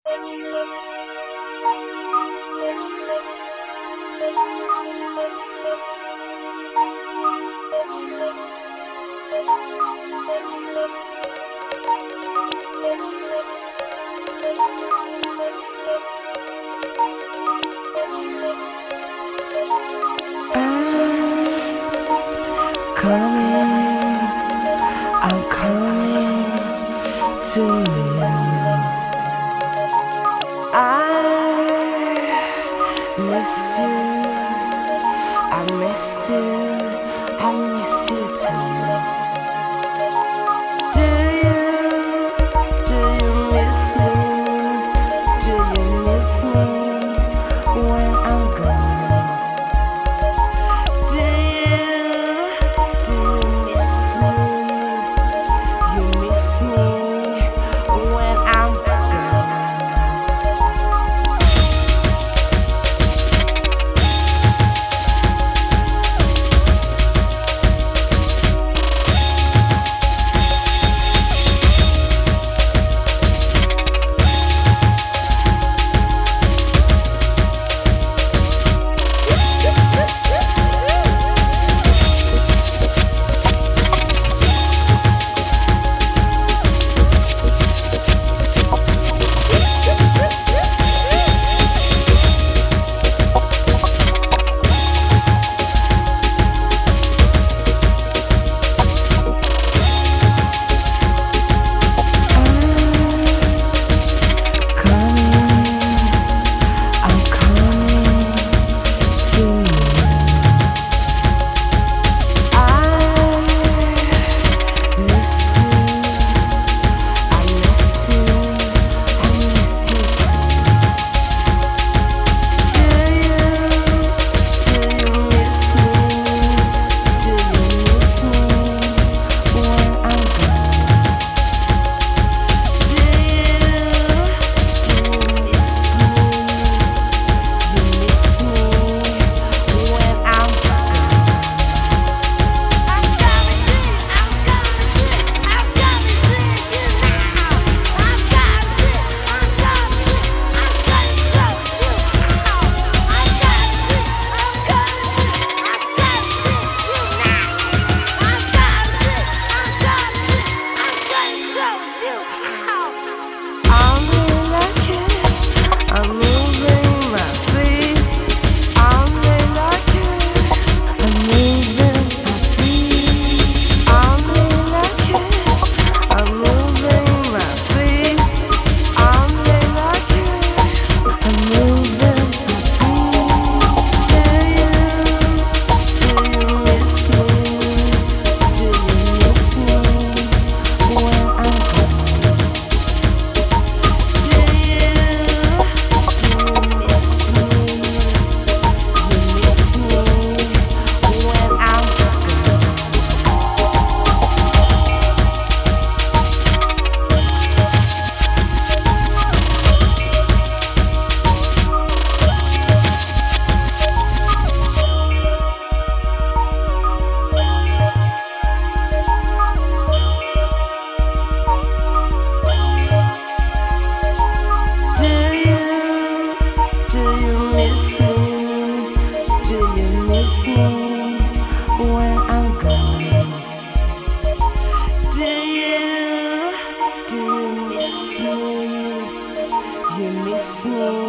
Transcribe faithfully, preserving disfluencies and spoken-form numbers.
Coming, I'm coming to you. I missed you, I missed you, I miss you too. Do you, do you miss me? Do you miss me when I'm gone? Do you, do you miss me? You miss me when I'm gone. You miss me